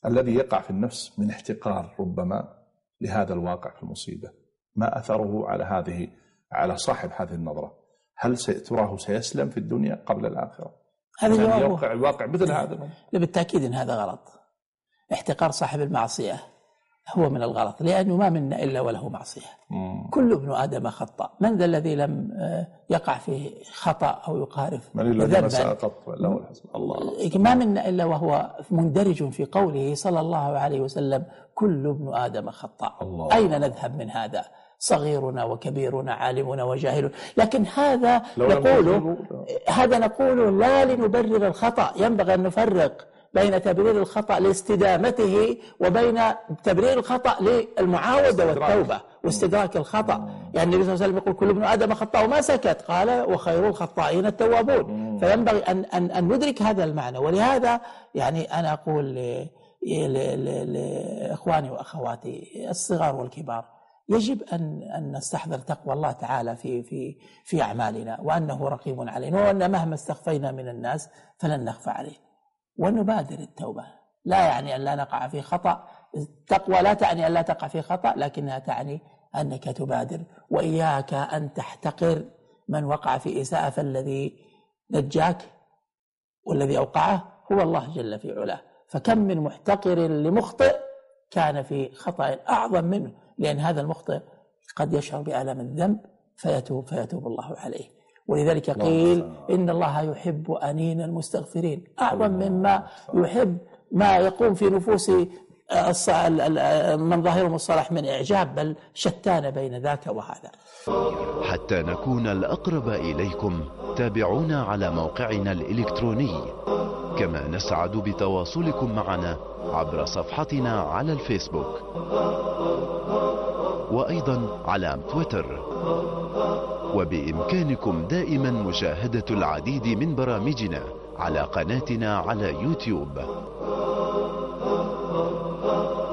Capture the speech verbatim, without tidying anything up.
الذي يقع في النفس من احتقار ربما لهذا الواقع في المصيبة، ما أثره على هذه على صاحب هذه النظرة؟ هل تراه سيسلم في الدنيا قبل الآخرة؟ هذا يوقع الواقع مثل هذا؟ بالتأكيد إن هذا غلط. احتقار صاحب المعصية هو من الغلط، لأنه ما منا إلا وله معصية. مم. كل ابن آدم خطأ. من ذا الذي لم يقع في خطأ أو يقارف من الذي ما سقط له الحسن؟ الله. ما منا إلا وهو مندرج في قوله صلى الله عليه وسلم كل ابن آدم خطأ. الله. أين نذهب من هذا؟ صغيرنا وكبيرنا، عالمنا وجاهلنا. لكن هذا نقول هذا نقول لا لنبرر الخطأ. ينبغي أن نفرق بين تبرير الخطأ لاستدامته وبين تبرير الخطأ للمعاودة والتوبة واستدراك الخطأ. يعني النبي صلى الله عليه وسلم يقول كل ابن آدم خطاء وما سكت، قال وخير الخطائين التوابون. فينبغي أن, أن, أن ندرك هذا المعنى. ولهذا يعني أنا أقول لإخواني وأخواتي الصغار والكبار يجب أن أن نستحضر تقوى الله تعالى في في في أعمالنا، وأنه رقيب علينا، وأن مهما استخفينا من الناس فلن نخفى عليه، ونبادر التوبة. لا يعني أن لا نقع في خطأ. التقوى لا تعني أن لا تقع في خطأ، لكنها تعني أنك تبادر. وإياك أن تحتقر من وقع في إساءة، فالذي نجاك والذي أوقعه هو الله جل في علاه. فكم من محتقر لمخطئ كان في خطأ أعظم منه، لأن هذا المخطئ قد يشعر بألم الذنب فيتوب فيتوب الله عليه. ولذلك قيل إن الله يحب أنين المستغفرين أعظم مما يحب ما يقوم في نفوس من ظاهرهم الصلاح من إعجاب، بل شتان بين ذاك وهذا. حتى نكون الأقرب إليكم تابعونا على موقعنا الإلكتروني، كما نسعد بتواصلكم معنا عبر صفحتنا على الفيسبوك وأيضا على تويتر. وبإمكانكم دائما مشاهدة العديد من برامجنا على قناتنا على يوتيوب.